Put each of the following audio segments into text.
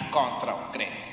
contra un gremio.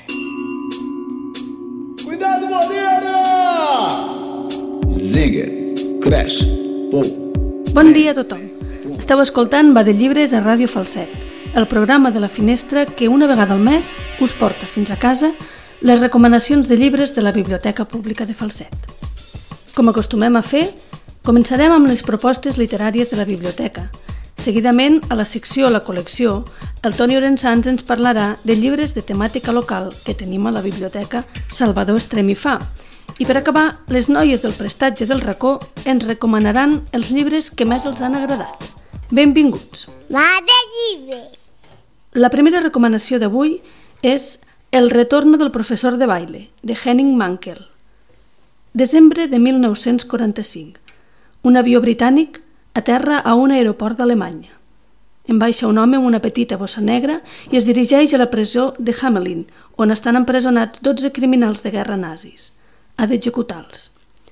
Cuidado, Morena! Ziga, crash, pou. Bon dia a tothom. Esteu escoltant Va de Llibres a Ràdio Falset, el programa de la Finestra que una vegada al mes us porta fins a casa les recomanacions de llibres de la Biblioteca Pública de Falset. Com acostumem a fer, començarem amb les propostes literàries de la biblioteca. Seguidament, a la secció La Col·lecció, el Toni Orensans ens parlarà de llibres de temàtica local que tenim a la biblioteca Salvador Estrem i Fa. I per acabar, les noies del prestatge del racó ens recomanaran els llibres que més els han agradat. Benvinguts! Va de llibres! La primera recomanació d'avui és El retorno del professor de baile, de Henning Mankell. Desembre de 1945. Un avió britànic aterra a un aeroport d'Alemanya. En baixa un home amb una petita bossa negra i es dirigeix a la presó de Hamelin, on estan empresonats 12 criminals de guerra nazis. Ha d'executar-los.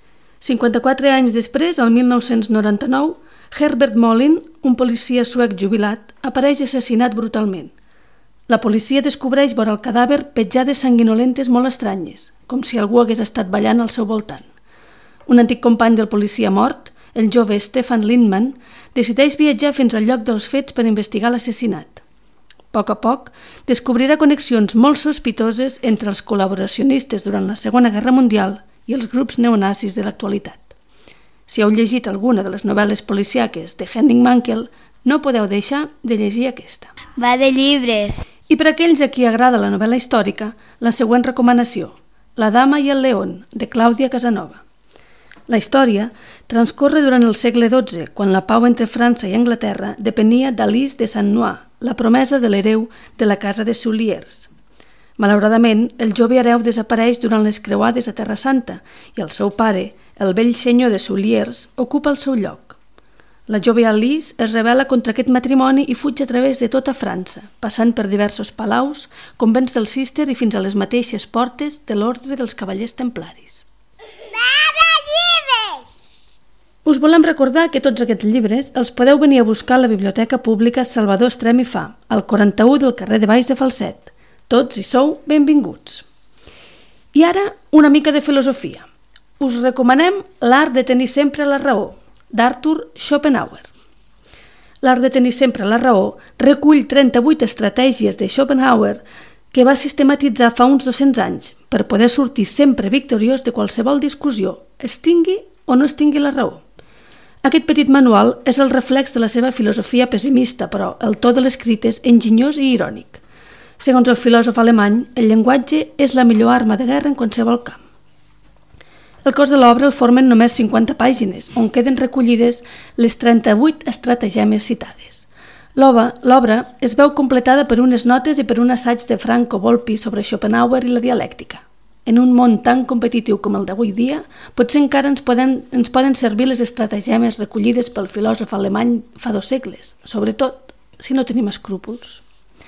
54 anys després, el 1999, Herbert Molin, un policia suec jubilat, apareix assassinat brutalment. La policia descobreix vora el cadàver petjades sanguinolentes molt estranyes, com si algú hagués estat ballant al seu voltant. Un antic company del policia mort, el jove Stefan Lindman, decideix viatjar fins al lloc dels fets per investigar l'assassinat. A poc, descobrirà connexions molt sospitoses entre els col·laboracionistes durant la Segona Guerra Mundial i els grups neonazis de l'actualitat. Si heu llegit alguna de les novel·les policíaques de Henning Mankell, no podeu deixar de llegir aquesta. Va de llibres! I per aquells a qui agrada la novel·la històrica, la següent recomanació, La dama i el león, de Clàudia Casanova. La història transcorre durant el segle XII, quan la pau entre França i Anglaterra depenia d'Alice de Saint-Noix, la promesa de l'hereu de la casa de Souliers. Malauradament, el jove hereu desapareix durant les creuades a Terra Santa i el seu pare, el vell senyor de Souliers, ocupa el seu lloc. La jove Alice es rebel·la contra aquest matrimoni i fuig a través de tota França, passant per diversos palaus, convents del Cister i fins a les mateixes portes de l'ordre dels cavallers templaris. Us volem recordar que tots aquests llibres els podeu venir a buscar a la Biblioteca Pública Salvador Estrem i Fa, al 41 del carrer de Baix de Falset. Tots hi sou benvinguts. I ara, una mica de filosofia. Us recomanem L'art de tenir sempre la raó, d'Arthur Schopenhauer. L'art de tenir sempre la raó recull 38 estratègies de Schopenhauer que va sistematitzar fa uns 200 anys per poder sortir sempre victoriós de qualsevol discussió, es tingui o no es tingui la raó. Aquest petit manual és el reflex de la seva filosofia pessimista, però el to de l'escrit és enginyós i irònic. Segons el filòsof alemany, el llenguatge és la millor arma de guerra en qualsevol camp. El cos de l'obra el formen només 50 pàgines, on queden recollides les 38 estratagemes citades. L'obra es veu completada per unes notes i per un assaig de Franco Volpi sobre Schopenhauer i la dialèctica. En un món tan competitiu com el d'avui dia, potser encara ens poden servir les estratagemes recollides pel filòsof alemany fa 2 segles, sobretot si no tenim escrúpols.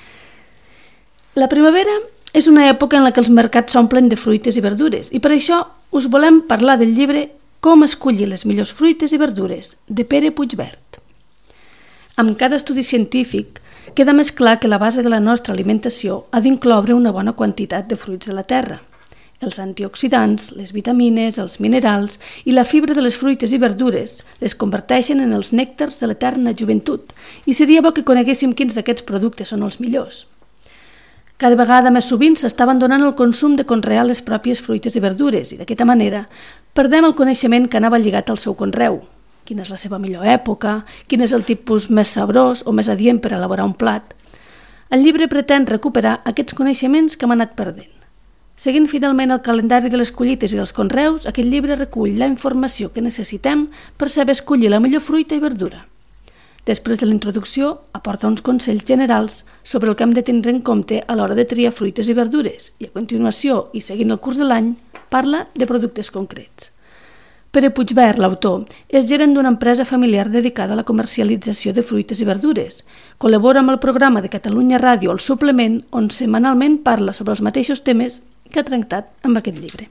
La primavera és una època en la que els mercats s'omplen de fruites i verdures i per això us volem parlar del llibre Com escollir les millors fruites i verdures, de Pere Puigvert. Amb cada estudi científic queda més clar que la base de la nostra alimentació ha d'incloure una bona quantitat de fruits de la terra. Els antioxidants, les vitamines, els minerals i la fibra de les fruites i verdures les converteixen en els nèctars de l'eterna joventut i seria bo que coneguéssim quins d'aquests productes són els millors. Cada vegada més sovint s'està abandonant el consum de conrear les pròpies fruites i verdures i d'aquesta manera perdem el coneixement que anava lligat al seu conreu. Quina és la seva millor època, quin és el tipus més sabrós o més adient per elaborar un plat. El llibre pretén recuperar aquests coneixements que hem anat perdent. Seguint fidelment el calendari de les collites i dels conreus, aquest llibre recull la informació que necessitem per saber escollir la millor fruita i verdura. Després de la introducció, aporta uns consells generals sobre el que hem de tindre en compte a l'hora de triar fruites i verdures i a continuació, i seguint el curs de l'any, parla de productes concrets. Pere Puigvert, l'autor, és gerent d'una empresa familiar dedicada a la comercialització de fruites i verdures. Col·labora amb el programa de Catalunya Ràdio, El Suplement, on setmanalment parla sobre els mateixos temes que ha tractat amb aquest llibre.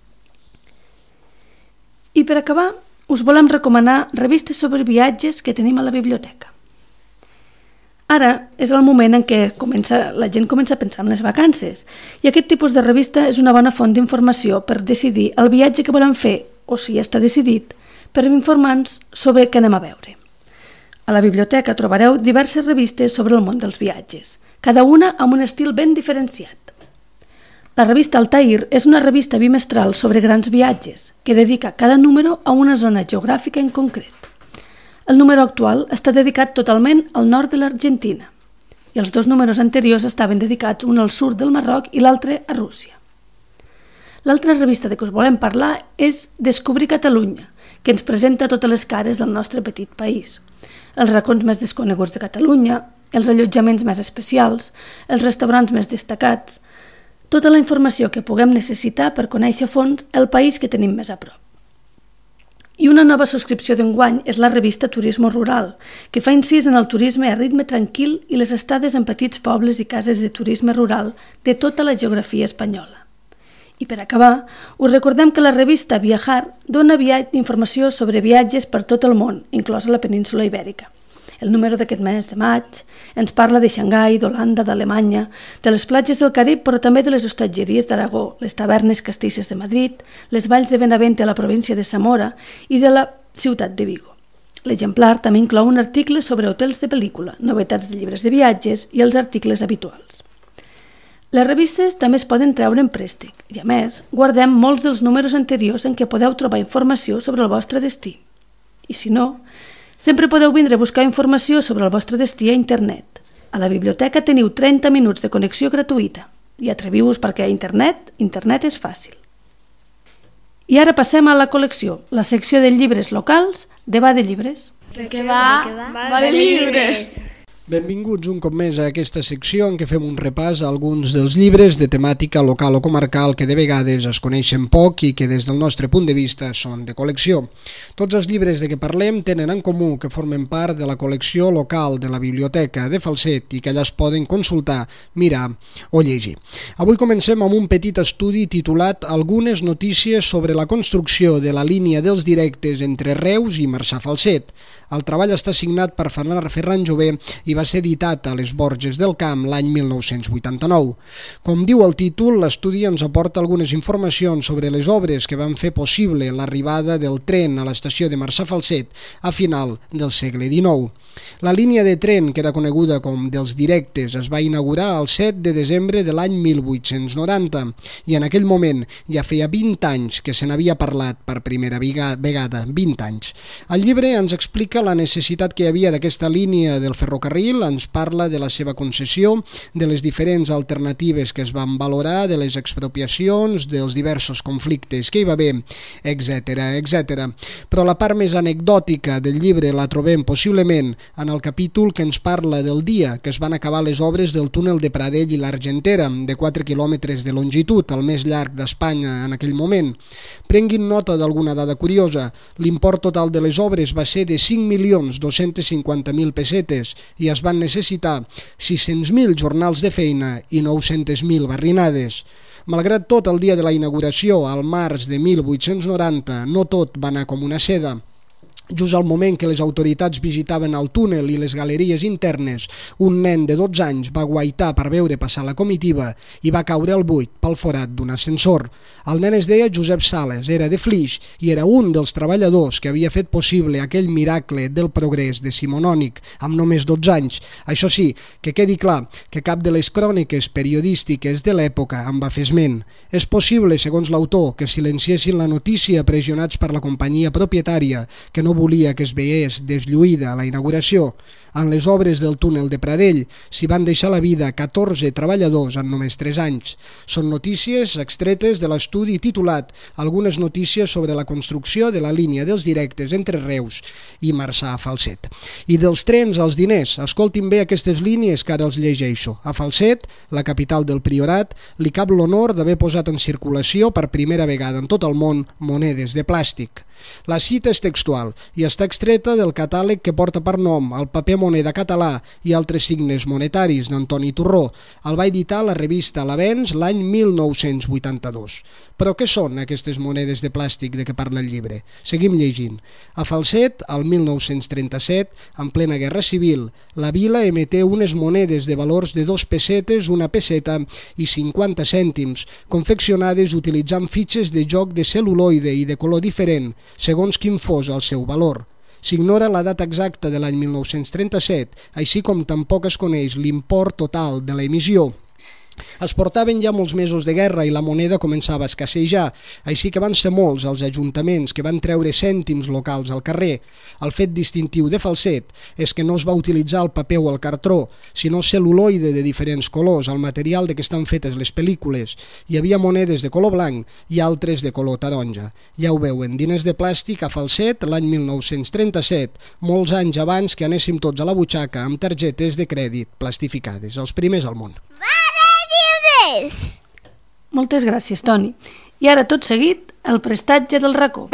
I per acabar, us volem recomanar revistes sobre viatges que tenim a la biblioteca. Ara és el moment en què la gent comença a pensar en les vacances i aquest tipus de revista és una bona font d'informació per decidir el viatge que volem fer, o si ja està decidit, per informar-nos sobre què anem a veure. A la biblioteca trobareu diverses revistes sobre el món dels viatges, cada una amb un estil ben diferenciat. La revista Altair és una revista bimestral sobre grans viatges que dedica cada número a una zona geogràfica en concret. El número actual està dedicat totalment al nord de l'Argentina i els 2 números anteriors estaven dedicats un al sud del Marroc i l'altre a Rússia. L'altra revista de què us volem parlar és Descobrir Catalunya, que ens presenta totes les cares del nostre petit país. Els racons més desconeguts de Catalunya, els allotjaments més especials, els restaurants més destacats, tota la informació que puguem necessitar per conèixer a fons el país que tenim més a prop. I una nova subscripció d'enguany és la revista Turismo Rural, que fa incís en el turisme a ritme tranquil i les estades en petits pobles i cases de turisme rural de tota la geografia espanyola. I per acabar, us recordem que la revista Viajar dona informació sobre viatges per tot el món, inclosa la península Ibèrica. El número d'aquest mes de maig ens parla de Xangai, d'Holanda, d'Alemanya, de les platges del Carib, però també de les hostatgeries d'Aragó, les tavernes castisses de Madrid, les valls de Benavente a la província de Zamora i de la ciutat de Vigo. L'exemplar també inclou un article sobre hotels de pel·lícula, novetats de llibres de viatges i els articles habituals. Les revistes també es poden treure en préstec i, a més, guardem molts dels números anteriors en què podeu trobar informació sobre el vostre destí. I si no, sempre podeu vindre a buscar informació sobre el vostre destí a internet. A la biblioteca teniu 30 minuts de connexió gratuïta i atreviu-vos perquè a internet és fàcil. I ara passem a la col·lecció, la secció de llibres locals de Va de Llibres. Que va de llibres! Benvinguts un cop més a aquesta secció en què fem un repàs a alguns dels llibres de temàtica local o comarcal que de vegades es coneixen poc i que des del nostre punt de vista són de col·lecció. Tots els llibres de què parlem tenen en comú que formen part de la col·lecció local de la Biblioteca de Falset i que allà es poden consultar, mirar o llegir. Avui comencem amb un petit estudi titulat Algunes notícies sobre la construcció de la línia dels directes entre Reus i Marçà-Falset. El treball està signat per Ferran Jové i va ser editat a les Borges del Camp l'any 1989. Com diu el títol, l'estudi ens aporta algunes informacions sobre les obres que van fer possible l'arribada del tren a l'estació de Marçà-Falset a final del segle XIX. La línia de tren, que era coneguda com dels directes, es va inaugurar el 7 de desembre de l'any 1890 i en aquell moment ja feia 20 anys que se n'havia parlat per primera vegada, 20 anys. El llibre ens explica la necessitat que hi havia d'aquesta línia del ferrocarril, ens parla de la seva concessió, de les diferents alternatives que es van valorar, de les expropiacions, dels diversos conflictes que hi va haver, etc. Però la part més anecdòtica del llibre la trobem possiblement en el capítol que ens parla del dia que es van acabar les obres del túnel de Pradell i l'Argentera, de 4 quilòmetres de longitud, el més llarg d'Espanya en aquell moment. Prenguin nota d'alguna dada curiosa. L'import total de les obres va ser de 5.250.000 pessetes i es van necessitar 600.000 jornals de feina i 900.000 barrinades. Malgrat tot, el dia de la inauguració, al març de 1890, no tot va anar com una seda. Just al moment que les autoritats visitaven el túnel i les galeries internes, un nen de 12 anys va guaitar per veure passar la comitiva i va caure al buit pel forat d'un ascensor. El nen es deia Josep Sales, era de Flix i era un dels treballadors que havia fet possible aquell miracle del progrés decimonònic amb només 12 anys. Això sí, que quedi clar que cap de les cròniques periodístiques de l'època en va fer esment. És possible, segons l'autor, que silenciessin la notícia pressionats per la companyia propietària que no volia que es veiés deslluïda la inauguració. En les obres del túnel de Pradell s'hi van deixar la vida 14 treballadors en només 3 anys. Són notícies extretes de l'estudi titulat Algunes notícies sobre la construcció de la línia dels directes entre Reus i Marçà-Falset. I dels trens als diners, escoltin bé aquestes línies que ara els llegeixo. A Falset, la capital del Priorat, li cap l'honor d'haver posat en circulació per primera vegada en tot el món monedes de plàstic. La cita és textual i està extreta del catàleg que porta per nom el paper moneda català i altres signes monetaris d'Antoni Torró. El va editar la revista L'Avenç l'any 1982. Però què són aquestes monedes de plàstic de què parla el llibre? Seguim llegint. A Falset, al 1937, en plena Guerra Civil, la vila emeté unes monedes de valors de 2 pessetes, 1 pesseta i 50 cèntims, confeccionades utilitzant fitxes de joc de cel·luloide i de color diferent, segons quin fos el seu valor. S'ignora la data exacta de l'any 1937, així com tampoc es coneix l'import total de l'emissió. Es portaven ja molts mesos de guerra i la moneda començava a escassejar, així que van ser molts els ajuntaments que van treure cèntims locals al carrer. El fet distintiu de Falset és que no es va utilitzar el paper o el cartró, sinó cel·luloide de diferents colors, el material de què estan fetes les pel·lícules. Hi havia monedes de color blanc i altres de color taronja. Ja ho veuen, diners de plàstic a Falset l'any 1937, molts anys abans que anéssim tots a la butxaca amb targetes de crèdit plastificades, els primers al món. Moltes gràcies, Toni. I ara, tot seguit, el prestatge del racó.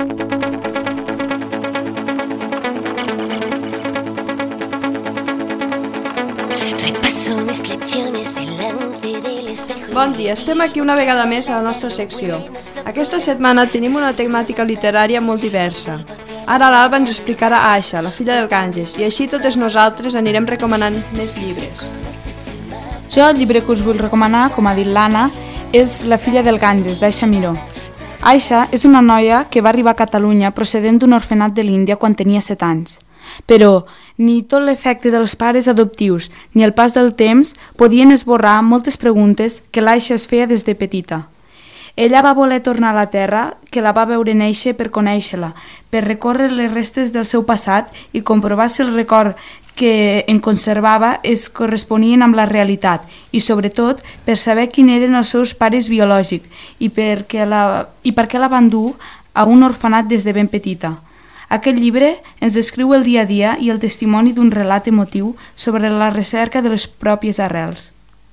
Bon dia, estem aquí una vegada més a la nostra secció. Aquesta setmana tenim una temàtica literària molt diversa. Ara l'Alba ens explicarà Aisha, la filla del Ganges, i així totes nosaltres anirem recomanant més llibres. Jo el llibre que us vull recomanar, com ha dit l'Anna, és La filla del Ganges, d'Aisha Miró. Aisha és una noia que va arribar a Catalunya procedent d'un orfenat de l'Índia quan tenia 7 anys. Però ni tot l'efecte dels pares adoptius ni el pas del temps podien esborrar moltes preguntes que l'Aisha es feia des de petita. Ella va voler tornar a la terra, que la va veure néixer per conèixer-la, per recórrer les restes del seu passat i comprovar si el record que en conservava es corresponien amb la realitat i, sobretot, per saber quins eren els seus pares biològics i per què la van dur a un orfenat des de ben petita. Aquest llibre ens descriu el dia a dia i el testimoni d'un relat emotiu sobre la recerca de les pròpies arrels.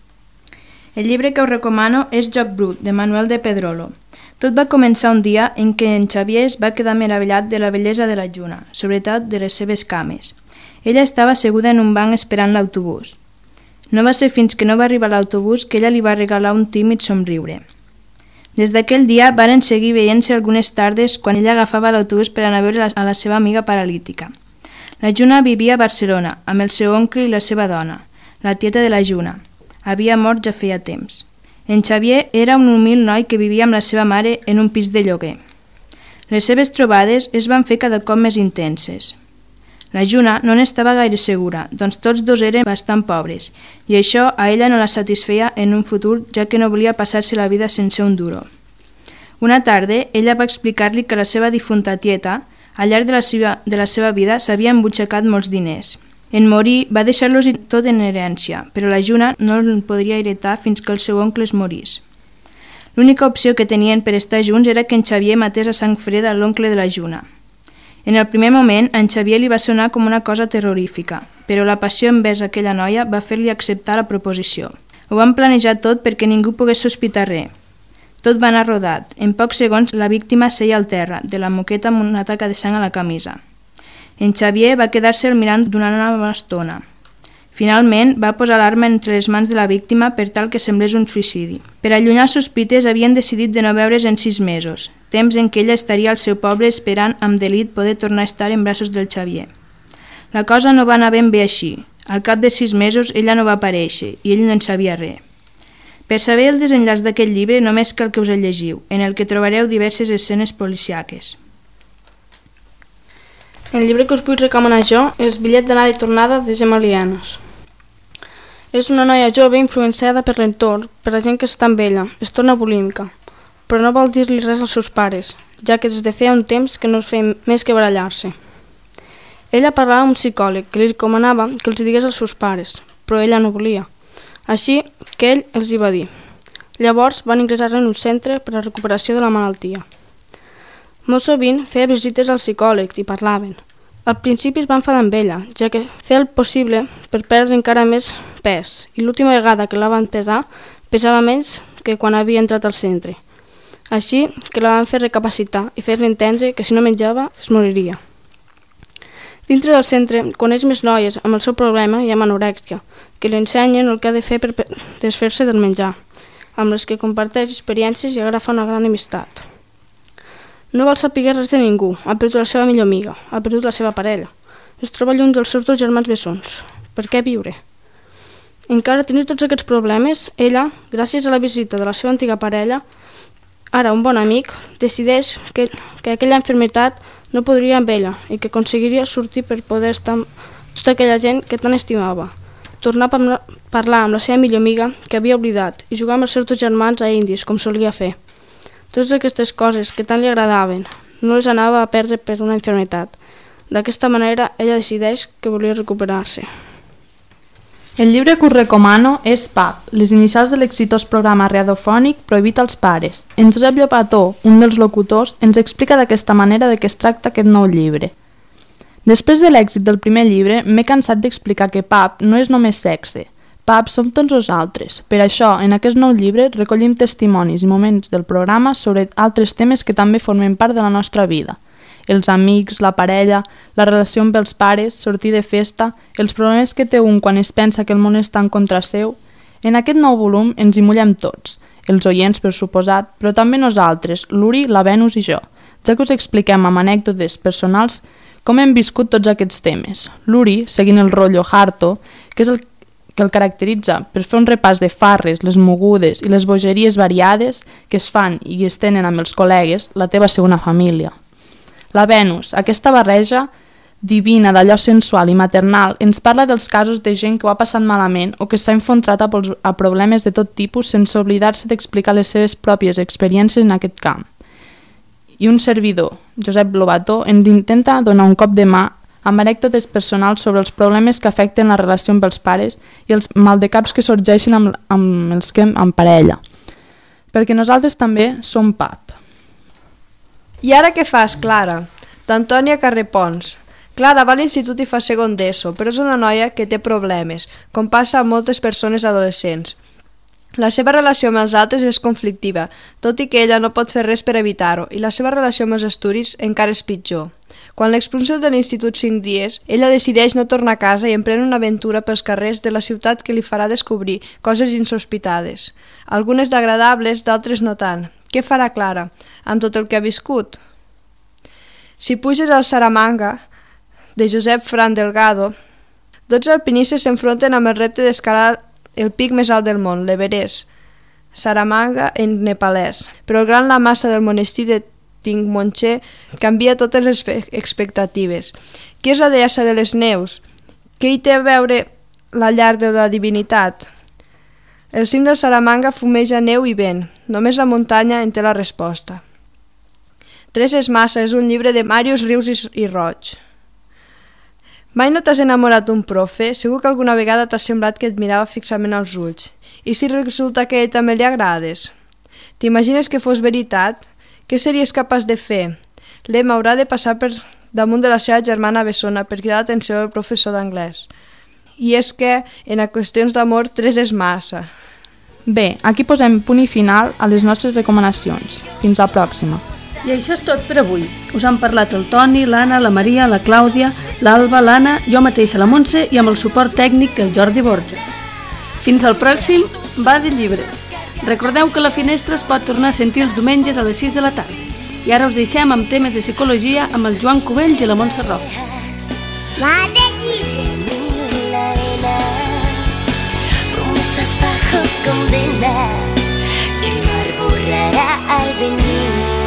El llibre que us recomano és Joc brut, de Manuel de Pedrolo. Tot va començar un dia en què en Xavier es va quedar meravellat de la bellesa de la Juna, sobretot de les seves cames. Ella estava asseguda en un banc esperant l'autobús. No va ser fins que no va arribar l'autobús que ella li va regalar un tímid somriure. Des d'aquell dia varen seguir veient-se algunes tardes quan ella agafava l'autobús per anar a veure a la seva amiga paralítica. La Juna vivia a Barcelona amb el seu oncle i la seva dona, la tieta de la Juna. Havia mort ja feia temps. En Xavier era un humil noi que vivia amb la seva mare en un pis de lloguer. Les seves trobades es van fer cada cop més intenses. La Juna no n'estava gaire segura, doncs tots dos eren bastant pobres, i això a ella no la satisfeia en un futur, ja que no volia passar-se la vida sense un duro. Una tarda, ella va explicar-li que la seva difunta tieta, al llarg de la seva vida, s'havia embutxacat molts diners. En morir, va deixar-los tot en herència, però la Juna no el podria heretar fins que el seu oncle es morís. L'única opció que tenien per estar junts era que en Xavier matés a sang freda l'oncle de la Juna. En el primer moment, a en Xavier li va sonar com una cosa terrorífica, però la passió envers aquella noia va fer-li acceptar la proposició. Ho van planejar tot perquè ningú pogués sospitar res. Tot va anar rodat. En pocs segons, la víctima seia al terra, de la moqueta amb una taca de sang a la camisa. En Xavier va quedar-se'l mirant durant una bona estona. Finalment, va posar l'arma entre les mans de la víctima per tal que semblés un suïcidi. Per allunyar sospites, havien decidit de no veure's en 6 mesos, temps en què ella estaria al seu poble esperant amb delit poder tornar a estar en braços del Xavier. La cosa no va anar ben bé així. Al cap de 6 mesos, ella no va aparèixer i ell no en sabia res. Per saber el desenllaç d'aquest llibre, només cal que us el llegiu, en el que trobareu diverses escenes policiaques. El llibre que us vull recomanar jo és Bitllet d'anada i tornada de Gemma Lienas. És una noia jove influenciada per l'entorn, per la gent que està amb ella, es torna bulímica, però no vol dir-li res als seus pares, ja que des de feia un temps que no feien més que barallar-se. Ella parlava amb un psicòleg que li recomanava que els digués als seus pares, però ella no volia. Així que ell els hi va dir. Llavors van ingressar en un centre per a la recuperació de la malaltia. Molt sovint feia visites als psicòlegs i parlaven. Al principi es va enfadar amb ella, ja que feia el possible per perdre encara més pes, i l'última vegada que la van pesar, pesava menys que quan havia entrat al centre. Així que la van fer recapacitar i fer-li entendre que si no menjava es moriria. Dintre del centre coneix més noies amb el seu problema i amb anorèxia, que li ensenyen el que ha de fer per desfer-se del menjar. amb les que comparteix experiències i agafa una gran amistat. No vol saber res de ningú, ha perdut la seva millor amiga, ha perdut la seva parella. Es troba lluny dels seus 2 germans bessons. Per què viure? Encara tenint tots aquests problemes, ella, gràcies a la visita de la seva antiga parella, ara un bon amic, decideix que aquella malaltia no podria amb ella i que aconseguiria sortir per poder estar amb tota aquella gent que tant estimava. Tornar a parlar amb la seva millor amiga que havia oblidat i jugar amb els seus 2 germans a indis, com solia fer. Totes aquestes coses que tant li agradaven no les anava a perdre per una malaltia. D'aquesta manera, ella decideix que volia recuperar-se. El llibre que us recomano és PAP, les inicials de l'exitós programa radiofònic Prohibit als pares. En Josep Llopató, un dels locutors, ens explica d'aquesta manera de què es tracta aquest nou llibre. Després de l'èxit del primer llibre, m'he cansat d'explicar que PAP no és només sexe. PAP som tots nosaltres. Per això, en aquest nou llibre, recollim testimonis i moments del programa sobre altres temes que també formen part de la nostra vida. Els amics, la parella, la relació amb els pares, sortir de festa, els problemes que té un quan es pensa que el món està en contra seu. En aquest nou volum ens hi mullem tots, els oients per suposat, però també nosaltres, l'Uri, la Venus i jo, ja que us expliquem amb anècdotes personals com hem viscut tots aquests temes. L'Uri, seguint el rotllo Harto, que és el que el caracteritza per fer un repàs de farres, les mogudes i les bogeries variades que es fan i es tenen amb els col·legues, la teva segona família. La Venus, aquesta barreja divina d'allò sensual i maternal, ens parla dels casos de gent que ho ha passat malament o que s'ha enfrontat a problemes de tot tipus sense oblidar-se d'explicar les seves pròpies experiències en aquest camp. I un servidor, Josep Lobató, ens intenta donar un cop de mà amb anècdotes personals sobre els problemes que afecten la relació amb els pares i els maldecaps que sorgeixen amb els que en parella. Perquè nosaltres també som PAP. I ara què fas, Clara? D'Antònia Carrepons. Clara va a l'institut i fa segon d'ESO, però és una noia que té problemes, com passa a moltes persones adolescents. La seva relació amb els altres és conflictiva, tot i que ella no pot fer res per evitar-ho, i la seva relació amb els estudis encara és pitjor. Quan l'expulsen de l'institut 5 dies, ella decideix no tornar a casa i emprèn una aventura pels carrers de la ciutat que li farà descobrir coses insospitades. Algunes d'agradables, d'altres no tant. Què farà Clara amb tot el que ha viscut? Si puges al Saramanga, de Josep Fran Delgado, 12 alpinistes s'enfronten amb el repte d'escalar el pic més alt del món, l'Everest, Saramanga en nepalès. Però el gran la massa del monestir de Tingmonche canvia totes les expectatives. Qui és la deessa de les neus? Què hi té a veure la llar de la divinitat? El cim del Saramanga fumeja neu i vent. Només la muntanya en té la resposta. 3 és massa és un llibre de Màrius Rius i Roig. Mai no t'has enamorat d'un profe? Segur que alguna vegada t'ha semblat que et mirava fixament als ulls. I si resulta que a ell també li agrades? T'imagines que fos veritat? Què series capaç de fer? L'Emma haurà de passar per damunt de la seva germana bessona per cridar l'atenció del professor d'anglès. I és que, en qüestions d'amor, 3 és massa. Bé, aquí posem punt i final a les nostres recomanacions. Fins la pròxima. I això és tot per avui. Us han parlat el Toni, l'Anna, la Maria, la Clàudia, l'Alba, l'Anna, jo mateixa, la Montse i amb el suport tècnic el Jordi Borja. Fins al pròxim Va de Llibres. Recordeu que la finestra es pot tornar a sentir els diumenges a les 6 de la tarda. I ara us deixem amb temes de psicologia amb el Joan Cubells i la Montse Roca. Va de Llibres. Promesas bajo condena, el mar borrará al venir.